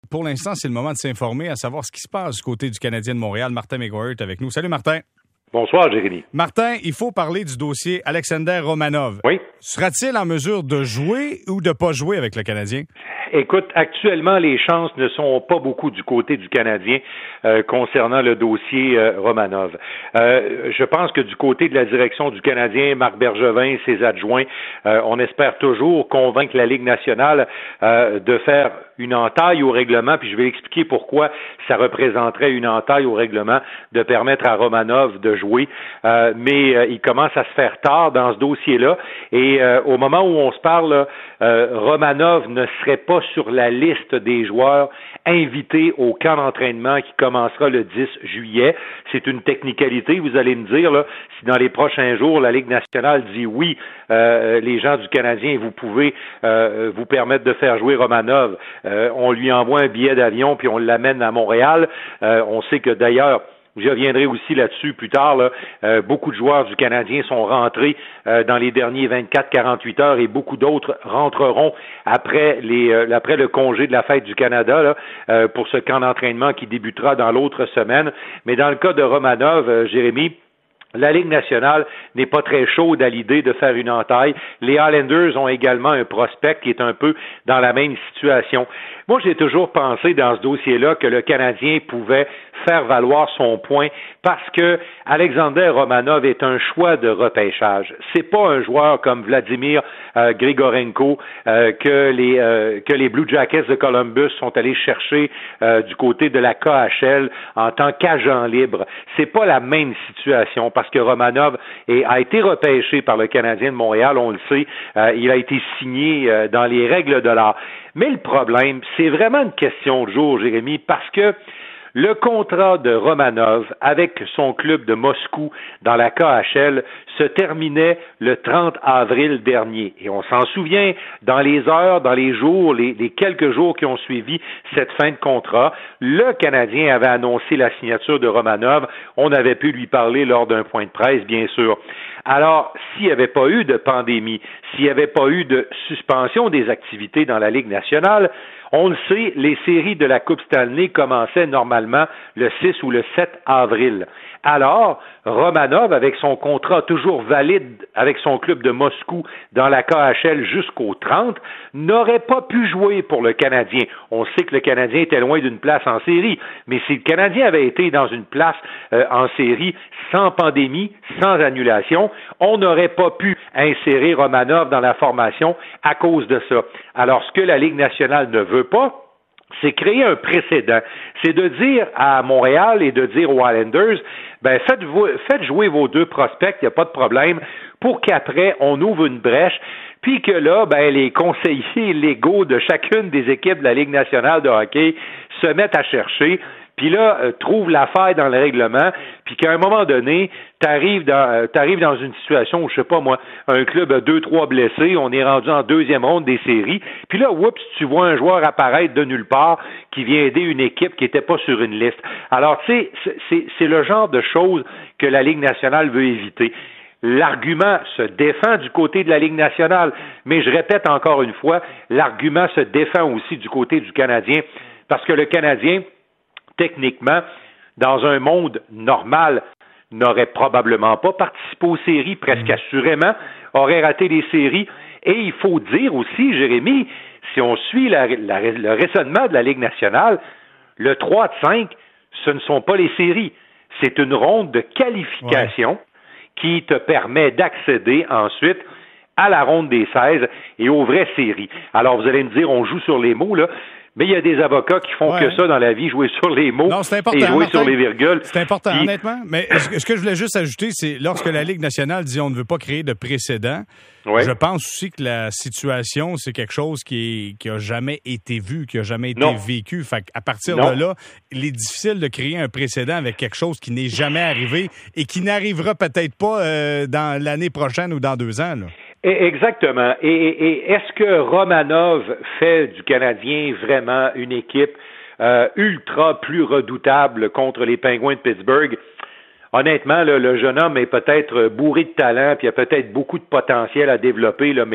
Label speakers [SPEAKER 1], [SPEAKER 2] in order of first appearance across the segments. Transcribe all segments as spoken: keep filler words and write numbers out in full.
[SPEAKER 1] Pour l'instant, c'est le moment de s'informer, à savoir ce qui se passe du côté du Canadien de Montréal. Martin McGuire est avec nous. Salut Martin.
[SPEAKER 2] Bonsoir, Jérémy.
[SPEAKER 1] Martin, il faut parler du dossier Alexander Romanov.
[SPEAKER 2] Oui.
[SPEAKER 1] Sera-t-il en mesure de jouer ou de pas jouer avec le Canadien?
[SPEAKER 2] Écoute, actuellement, les chances ne sont pas beaucoup du côté du Canadien euh, concernant le dossier euh, Romanov. Euh, je pense que du côté de la direction du Canadien, Marc Bergevin et ses adjoints, euh, on espère toujours convaincre la Ligue nationale euh, de faire une entaille au règlement, puis je vais expliquer pourquoi ça représenterait une entaille au règlement de permettre à Romanov de jouer. Euh, mais euh, il commence à se faire tard dans ce dossier-là, et euh, au moment où on se parle, là, euh, Romanov ne serait pas sur la liste des joueurs invités au camp d'entraînement qui commencera le dix juillet. C'est une technicalité, vous allez me dire, là, si dans les prochains jours, la Ligue nationale dit oui, euh, les gens du Canadien, vous pouvez euh, vous permettre de faire jouer Romanov. Euh, on lui envoie un billet d'avion puis on l'amène à Montréal. Euh, on sait que d'ailleurs, je reviendrai aussi là-dessus plus tard. Là. Euh, beaucoup de joueurs du Canadien sont rentrés euh, dans les derniers vingt-quatre à quarante-huit heures et beaucoup d'autres rentreront après les euh, après le congé de la fête du Canada là, euh, pour ce camp d'entraînement qui débutera dans l'autre semaine. Mais dans le cas de Romanov, euh, Jérémy, la Ligue nationale n'est pas très chaude à l'idée de faire une entaille. Les Highlanders ont également un prospect qui est un peu dans la même situation. Moi, j'ai toujours pensé dans ce dossier-là que le Canadien pouvait faire valoir son point parce que Alexander Romanov est un choix de repêchage. C'est pas un joueur comme Vladimir euh, Grigorenko euh, que les euh, que les Blue Jackets de Columbus sont allés chercher euh, du côté de la K H L en tant qu'agent libre. C'est pas la même situation parce que Romanov est, a été repêché par le Canadien de Montréal, on le sait, euh, il a été signé euh, dans les règles de l'art. Mais le problème, c'est vraiment une question de jour, Jérémy, parce que le contrat de Romanov avec son club de Moscou dans la K H L se terminait le trente avril dernier. Et on s'en souvient, dans les heures, dans les jours, les, les quelques jours qui ont suivi cette fin de contrat, le Canadien avait annoncé la signature de Romanov. On avait pu lui parler lors d'un point de presse, bien sûr. Alors, s'il n'y avait pas eu de pandémie, s'il n'y avait pas eu de suspension des activités dans la Ligue nationale, on le sait, les séries de la Coupe Stanley commençaient normalement le six ou le sept avril. Alors, Romanov, avec son contrat toujours valide avec son club de Moscou dans la K H L jusqu'au trente, n'aurait pas pu jouer pour le Canadien. On sait que le Canadien était loin d'une place en série, mais si le Canadien avait été dans une place euh, en série sans pandémie, sans annulation, on n'aurait pas pu insérer Romanov dans la formation à cause de ça. Alors, ce que la Ligue nationale ne veut pas, c'est créer un précédent. C'est de dire à Montréal et de dire aux Highlanders, ben faites, faites jouer vos deux prospects, il n'y a pas de problème, pour qu'après, on ouvre une brèche, puis que là, ben les conseillers légaux de chacune des équipes de la Ligue nationale de hockey se mettent à chercher, puis là, euh, trouve la faille dans le règlement, puis qu'à un moment donné, t'arrives dans, euh, t'arrives dans une situation où, je sais pas moi, un club a deux, trois blessés, on est rendu en deuxième ronde des séries, puis là, oups, tu vois un joueur apparaître de nulle part qui vient aider une équipe qui n'était pas sur une liste. Alors, tu sais, c'est, c'est, c'est le genre de choses que la Ligue nationale veut éviter. L'argument se défend du côté de la Ligue nationale, mais je répète encore une fois, l'argument se défend aussi du côté du Canadien, parce que le Canadien, techniquement, dans un monde normal, n'aurait probablement pas participé aux séries, presque mmh. assurément, aurait raté les séries. Et il faut dire aussi, Jérémy, si on suit la, la, le raisonnement de la Ligue nationale, le trois de cinq, ce ne sont pas les séries. C'est une ronde de qualification ouais. qui te permet d'accéder ensuite à la ronde des seize et aux vraies séries. Alors, vous allez me dire, on joue sur les mots, là. Mais il y a des avocats qui font ouais. que ça dans la vie, jouer sur les mots
[SPEAKER 1] non, c'est important,
[SPEAKER 2] et jouer
[SPEAKER 1] Martin,
[SPEAKER 2] sur les virgules.
[SPEAKER 1] C'est important,
[SPEAKER 2] puis...
[SPEAKER 1] honnêtement. Mais ce que je voulais juste ajouter, c'est lorsque la Ligue nationale dit on ne veut pas créer de précédent, ouais. je pense aussi que la situation, c'est quelque chose qui, est, qui a jamais été vu, qui a jamais été non. vécu. Fait qu'à partir non. de là, il est difficile de créer un précédent avec quelque chose qui n'est jamais arrivé et qui n'arrivera peut-être pas euh, dans l'année prochaine ou dans deux ans, là.
[SPEAKER 2] Exactement. Et, et est-ce que Romanov fait du Canadien vraiment une équipe euh, ultra plus redoutable contre les Pingouins de Pittsburgh? Honnêtement, là, le jeune homme est peut-être bourré de talent, puis il a peut-être beaucoup de potentiel à développer, là, mais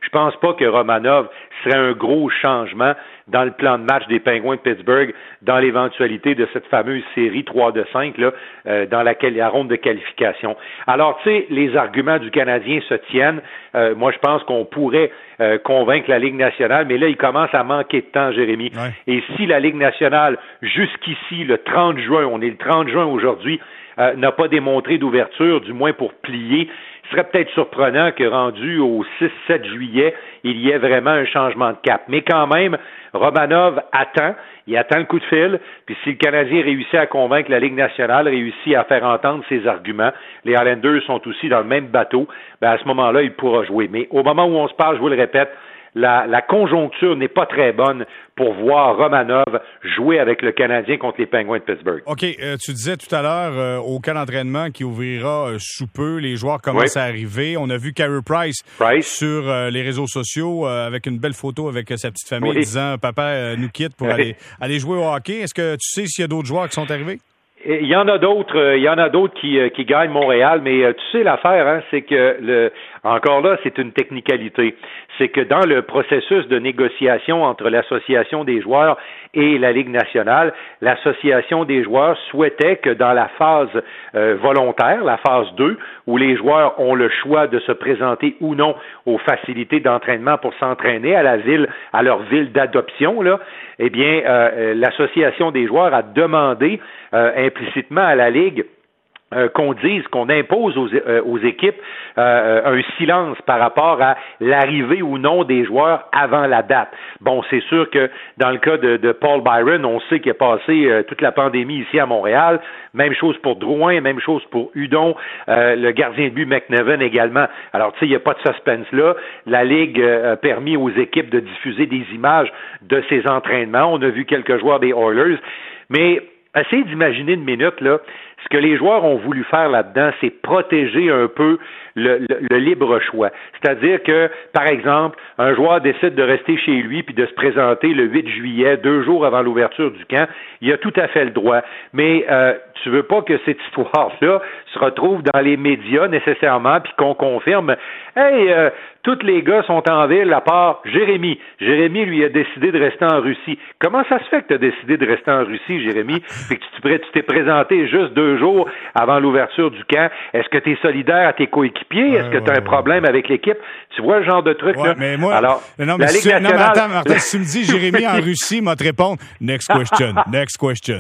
[SPEAKER 2] Je pense pas que Romanov serait un gros changement dans le plan de match des Penguins de Pittsburgh dans l'éventualité de cette fameuse série trois de cinq là, euh, dans laquelle la ronde de qualification. Alors, tu sais, les arguments du Canadien se tiennent. Euh, moi, je pense qu'on pourrait euh, convaincre la Ligue nationale, mais là, il commence à manquer de temps, Jérémy.
[SPEAKER 1] Ouais.
[SPEAKER 2] Et si la Ligue nationale, jusqu'ici, le trente juin, on est le trente juin aujourd'hui, euh, n'a pas démontré d'ouverture, du moins pour plier, ce serait peut-être surprenant que rendu au six sept juillet, il y ait vraiment un changement de cap. Mais quand même, Romanov attend, il attend le coup de fil, puis si le Canadien réussit à convaincre la Ligue nationale, réussit à faire entendre ses arguments, les Islanders sont aussi dans le même bateau, ben à ce moment-là, il pourra jouer. Mais au moment où on se parle, je vous le répète, La, la conjoncture n'est pas très bonne pour voir Romanov jouer avec le Canadien contre les Penguins de Pittsburgh.
[SPEAKER 1] OK, euh, tu disais tout à l'heure, euh, au camp d'entraînement qui ouvrira euh, sous peu, les joueurs commencent
[SPEAKER 2] oui.
[SPEAKER 1] à arriver. On a vu Carey Price,
[SPEAKER 2] Price.
[SPEAKER 1] sur euh, les réseaux sociaux euh, avec une belle photo avec euh, sa petite famille
[SPEAKER 2] oui.
[SPEAKER 1] disant « Papa euh, nous quitte pour oui. aller, aller jouer au hockey ». Est-ce que tu sais s'il y a d'autres joueurs qui sont arrivés?
[SPEAKER 2] Il y en a d'autres, euh, il y en a d'autres qui, euh, qui gagnent Montréal, mais euh, tu sais l'affaire, hein, c'est que le encore là, c'est une technicalité. C'est que dans le processus de négociation entre l'association des joueurs et la Ligue nationale, l'association des joueurs souhaitait que dans la phase euh, volontaire, la phase deux, où les joueurs ont le choix de se présenter ou non aux facilités d'entraînement pour s'entraîner à la ville, à leur ville d'adoption, là, eh bien, euh, l'association des joueurs a demandé euh, implicitement à la Ligue Euh, qu'on dise, qu'on impose aux, euh, aux équipes euh, un silence par rapport à l'arrivée ou non des joueurs avant la date. Bon, c'est sûr que dans le cas de, de Paul Byron, on sait qu'il a passé euh, toute la pandémie ici à Montréal. Même chose pour Drouin, même chose pour Hudon, euh, le gardien de but McNevin également. Alors, tu sais, il n'y a pas de suspense là. La Ligue euh, a permis aux équipes de diffuser des images de ces entraînements. On a vu quelques joueurs des Oilers. Mais essayez d'imaginer une minute, là. Ce que les joueurs ont voulu faire là-dedans, c'est protéger un peu le, le, le libre choix. C'est-à-dire que, par exemple, un joueur décide de rester chez lui puis de se présenter le huit juillet, deux jours avant l'ouverture du camp, il a tout à fait le droit. Mais euh, tu veux pas que cette histoire-là se retrouve dans les médias nécessairement puis qu'on confirme « Hey, euh, tous les gars sont en ville à part Jérémy. Jérémy, lui, a décidé de rester en Russie. » Comment ça se fait que tu as décidé de rester en Russie, Jérémy, puis que tu, tu t'es présenté juste deux jours avant l'ouverture du camp? Est-ce que tu es solidaire à tes coéquipiers? Est-ce que tu as un problème avec l'équipe? Tu vois le genre de truc,
[SPEAKER 1] ouais,
[SPEAKER 2] là?
[SPEAKER 1] Mais moi,
[SPEAKER 2] alors,
[SPEAKER 1] non, mais
[SPEAKER 2] la Ligue
[SPEAKER 1] si,
[SPEAKER 2] nationale...
[SPEAKER 1] non, mais attends, Martin, si tu me dis Jérémy en Russie, moi te répondre next question, next question.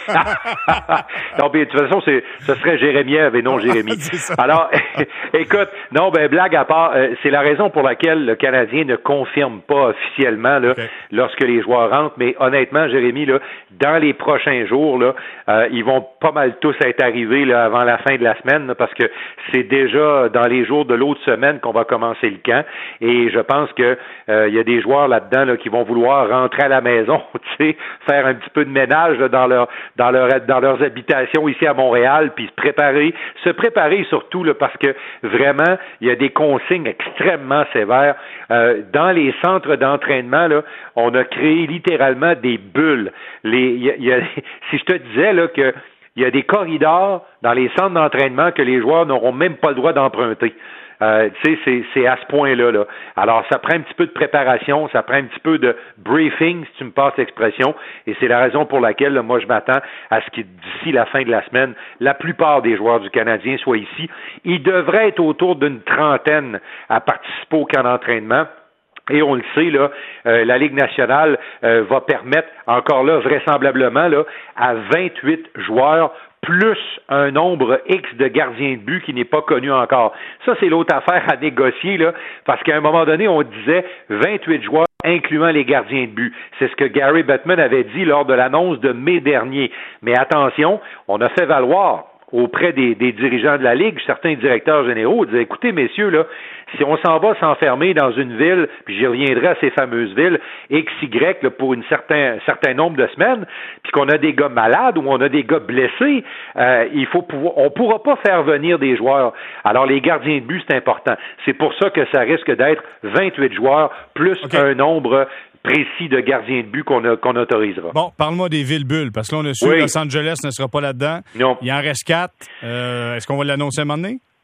[SPEAKER 2] non, mais de toute façon, c'est, ce serait Jérémiev et non Jérémy. Alors, écoute, non, ben blague à part, euh, c'est la raison pour laquelle le Canadien ne confirme pas officiellement là, okay. lorsque les joueurs rentrent. Mais honnêtement, Jérémy, là, dans les prochains jours, là, euh, ils vont pas mal tous être arrivés là, avant la fin de la semaine, là, parce que c'est déjà dans les jours de l'autre semaine qu'on va commencer le camp. Et je pense que euh, il y a des joueurs là-dedans là, qui vont vouloir rentrer à la maison, tu sais, faire un petit peu de ménage là, dans leur dans leur dans leurs habitations ici à Montréal, puis se préparer, se préparer surtout là, parce que vraiment, il y a des consignes extrêmement sévères. Euh, dans les centres d'entraînement, là, on a créé littéralement des bulles. Les, y a, y a, si je te disais là que il y a des corridors dans les centres d'entraînement que les joueurs n'auront même pas le droit d'emprunter. Euh, tu sais, c'est, c'est à ce point-là, là. Alors, ça prend un petit peu de préparation, ça prend un petit peu de briefing, si tu me passes l'expression, et c'est la raison pour laquelle, là, moi, je m'attends à ce que d'ici la fin de la semaine, la plupart des joueurs du Canadien soient ici. Ils devraient être autour d'une trentaine à participer au camp d'entraînement. Et on le sait, là, euh, la Ligue nationale euh, va permettre, encore là, vraisemblablement, là, à vingt-huit joueurs plus un nombre X de gardiens de but qui n'est pas connu encore. Ça, c'est l'autre affaire à négocier, là, parce qu'à un moment donné, on disait vingt-huit joueurs incluant les gardiens de but. C'est ce que Gary Bettman avait dit lors de l'annonce de mai dernier. Mais attention, on a fait valoir auprès des, des dirigeants de la Ligue, certains directeurs généraux disaient, écoutez, messieurs, là, si on s'en va s'enfermer dans une ville, puis j'y reviendrai à ces fameuses villes, X, Y, là, pour un certain, certain nombre de semaines, puis qu'on a des gars malades ou on a des gars blessés, euh, il faut pouvoir, on pourra pas faire venir des joueurs. Alors, les gardiens de but, c'est important. C'est pour ça que ça risque d'être vingt-huit joueurs, plus okay. un nombre précis de gardiens de but qu'on, a, qu'on autorisera.
[SPEAKER 1] Bon, parle-moi des villes bulles, parce que là, on a su
[SPEAKER 2] oui.
[SPEAKER 1] Los Angeles ne sera pas là-dedans.
[SPEAKER 2] Non.
[SPEAKER 1] Il en reste quatre. Euh, est-ce qu'on va l'annoncer à un moment donné?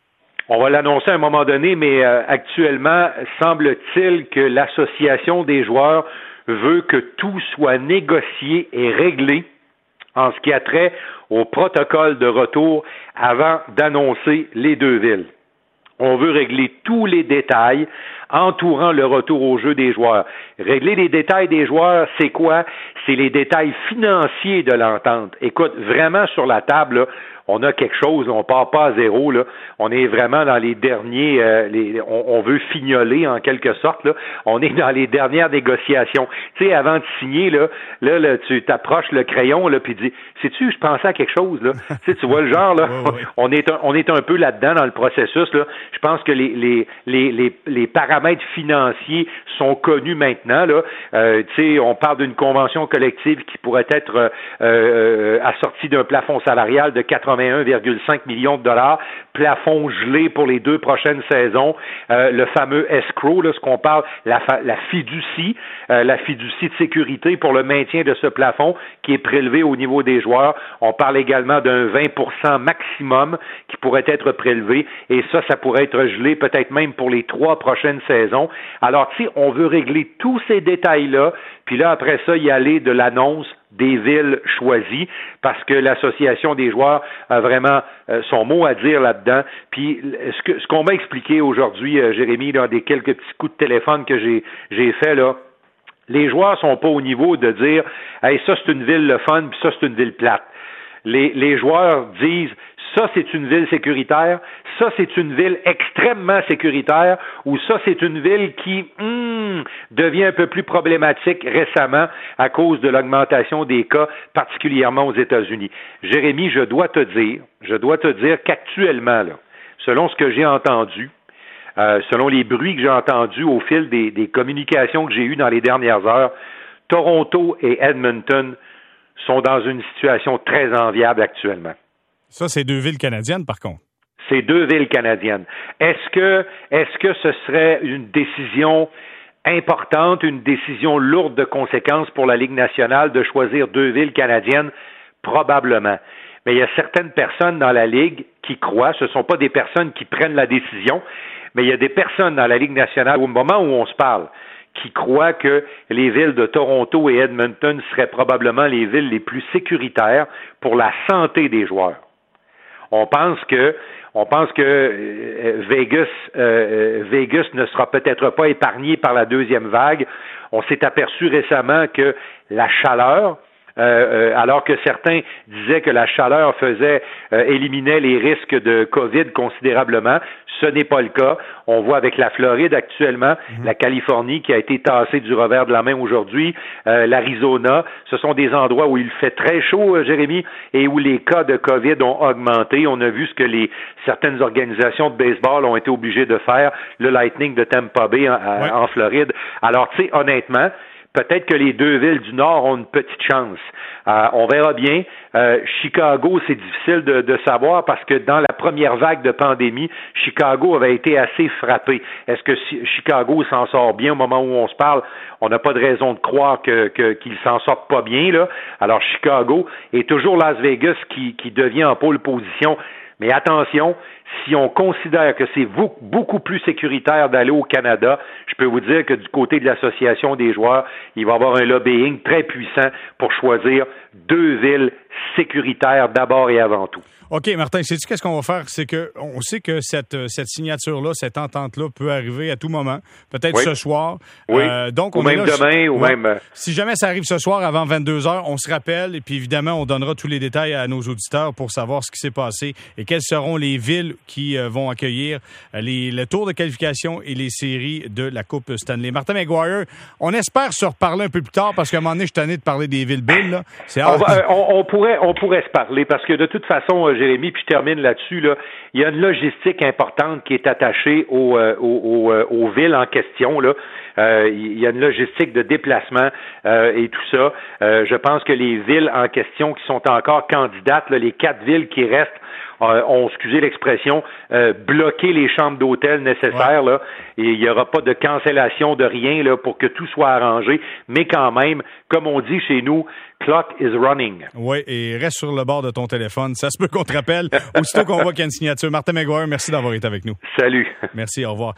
[SPEAKER 2] On va l'annoncer à un moment donné, mais euh, actuellement, semble-t-il que l'association des joueurs veut que tout soit négocié et réglé en ce qui a trait au protocole de retour avant d'annoncer les deux villes. On veut régler tous les détails entourant le retour au jeu des joueurs. Régler les détails des joueurs, c'est quoi? C'est les détails financiers de l'entente. Écoute, vraiment sur la table, là, on a quelque chose, on part pas à zéro, là. On est vraiment dans les derniers, euh, les, on, on veut fignoler en quelque sorte, là. On est dans les dernières négociations. Tu sais, avant de signer, là, là, là tu t'approches le crayon, là, puis dis, sais-tu, je pensais à quelque chose, là. Tu sais, tu vois le genre, là. Oui, oui. On est un, on est un peu là-dedans dans le processus, là. Je pense que les, les, les, les, les paramètres financiers sont connus maintenant, là. Euh, tu sais, on parle d'une convention collective qui pourrait être euh, euh, assortie d'un plafond salarial de quatre-vingt-un virgule cinq millions de dollars, plafond gelé pour les deux prochaines saisons, euh, le fameux escrow, là, ce qu'on parle, la, la fiducie, euh, la fiducie de sécurité pour le maintien de ce plafond qui est prélevé au niveau des joueurs. On parle également d'un vingt pour cent maximum qui pourrait être prélevé, et ça, ça pourrait être gelé peut-être même pour les trois prochaines saisons. Alors, tu sais, on veut régler tous ces détails-là, puis là, après ça, y aller de l'annonce des villes choisies, parce que l'association des joueurs a vraiment euh, son mot à dire là-dedans. Puis ce que ce qu'on m'a expliqué aujourd'hui, euh, Jérémy, dans des quelques petits coups de téléphone que j'ai j'ai fait là, les joueurs sont pas au niveau de dire hey, ça c'est une ville le fun, puis ça c'est une ville plate. Les les joueurs disent ça, c'est une ville sécuritaire, ça, c'est une ville extrêmement sécuritaire, ou ça, c'est une ville qui hmm, devient un peu plus problématique récemment à cause de l'augmentation des cas, particulièrement aux États-Unis. Jérémy, je dois te dire, je dois te dire qu'actuellement, là, selon ce que j'ai entendu, euh, selon les bruits que j'ai entendus au fil des, des communications que j'ai eues dans les dernières heures, Toronto et Edmonton sont dans une situation très enviable actuellement.
[SPEAKER 1] Ça, c'est deux villes canadiennes, par contre.
[SPEAKER 2] C'est deux villes canadiennes. Est-ce que, est-ce que ce serait une décision importante, une décision lourde de conséquences pour la Ligue nationale de choisir deux villes canadiennes? Probablement. Mais il y a certaines personnes dans la Ligue qui croient, ce ne sont pas des personnes qui prennent la décision, mais il y a des personnes dans la Ligue nationale, au moment où on se parle, qui croient que les villes de Toronto et Edmonton seraient probablement les villes les plus sécuritaires pour la santé des joueurs. On pense que on pense que euh, Vegas euh, Vegas ne sera peut-être pas épargné par la deuxième vague. On s'est aperçu récemment que la chaleur, euh, euh, alors que certains disaient que la chaleur faisait euh, éliminait les risques de COVID considérablement, ce n'est pas le cas. On voit avec la Floride actuellement, mmh. la Californie qui a été tassée du revers de la main aujourd'hui, euh, l'Arizona, ce sont des endroits où il fait très chaud, euh, Jérémy, et où les cas de COVID ont augmenté. On a vu ce que les certaines organisations de baseball ont été obligées de faire, le Lightning de Tampa Bay en, ouais. en Floride. Alors, tu sais, honnêtement, peut-être que les deux villes du Nord ont une petite chance. Euh, on verra bien. Euh, Chicago, c'est difficile de, de savoir parce que dans la première vague de pandémie, Chicago avait été assez frappé. Est-ce que si, Chicago s'en sort bien au moment où on se parle? On n'a pas de raison de croire que, que, qu'il s'en sorte pas bien, là. Alors, Chicago est toujours Las Vegas qui, qui devient en pôle position. Mais attention, si on considère que c'est beaucoup plus sécuritaire d'aller au Canada, je peux vous dire que du côté de l'association des joueurs, il va y avoir un lobbying très puissant pour choisir deux villes sécuritaires d'abord et avant tout.
[SPEAKER 1] OK, Martin, sais-tu qu'est-ce qu'on va faire? C'est que on sait que cette, cette signature-là, cette entente-là peut arriver à tout moment, peut-être oui. ce soir.
[SPEAKER 2] Oui,
[SPEAKER 1] euh, donc
[SPEAKER 2] ou
[SPEAKER 1] on
[SPEAKER 2] même
[SPEAKER 1] là,
[SPEAKER 2] demain, ou
[SPEAKER 1] ouais.
[SPEAKER 2] même...
[SPEAKER 1] Si jamais ça arrive ce soir avant vingt-deux heures, on se rappelle et puis évidemment, on donnera tous les détails à nos auditeurs pour savoir ce qui s'est passé et quelles seront les villes qui euh, vont accueillir les, le tour de qualification et les séries de la Coupe Stanley. Martin McGuire, on espère se reparler un peu plus tard parce qu'à un moment donné, je suis tanné de parler des villes Bill. Là. C'est
[SPEAKER 2] on, va, on, on, pourrait, on pourrait se parler parce que de toute façon, Jérémy, puis je termine là-dessus, là, il y a une logistique importante qui est attachée aux, euh, aux, aux, aux villes en question. Là. Euh, il y a une logistique de déplacement euh, et tout ça. Euh, je pense que les villes en question qui sont encore candidates, là, les quatre villes qui restent, euh, ont, excusez l'expression, euh, bloqué les chambres d'hôtel nécessaires, ouais. là, et il n'y aura pas de cancellation de rien là pour que tout soit arrangé, mais quand même, comme on dit chez nous, clock is running.
[SPEAKER 1] Oui, et reste sur le bord de ton téléphone. Ça se peut qu'on te rappelle aussitôt qu'on voit qu'il y a une signature. Martin Maguire, merci d'avoir été avec nous.
[SPEAKER 2] Salut.
[SPEAKER 1] Merci, au revoir.